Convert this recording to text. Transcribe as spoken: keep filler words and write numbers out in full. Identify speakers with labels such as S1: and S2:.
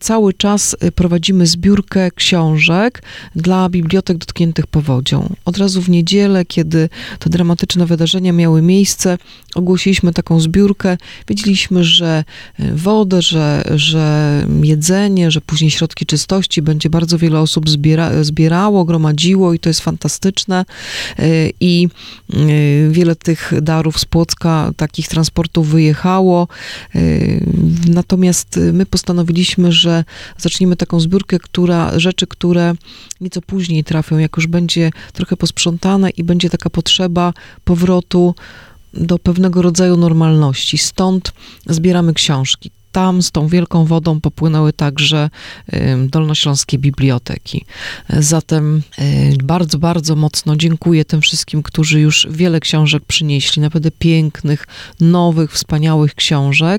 S1: cały czas prowadzimy zbiórkę książek dla bibliotek dotkniętych powodzią. Od razu w niedzielę, kiedy te dramatyczne wydarzenia miały miejsce, ogłosiliśmy taką zbiórkę. Wiedzieliśmy, że wodę, że, że jedzenie, że później środki czystości będzie bardzo wiele osób zbiera, zbierało, gromadziło i to jest fantastyczne. I wiele tych darów z Płocka, takich transportów wyjechało. Natomiast my postanowiliśmy, że zaczniemy taką zbiórkę, która, rzeczy, które nieco później trafią, jak już będzie trochę posprzątane i będzie taka potrzeba powrotu do pewnego rodzaju normalności. Stąd zbieramy książki. Tam z tą wielką wodą popłynęły także dolnośląskie biblioteki. Zatem bardzo, bardzo mocno dziękuję tym wszystkim, którzy już wiele książek przynieśli, naprawdę pięknych, nowych, wspaniałych książek.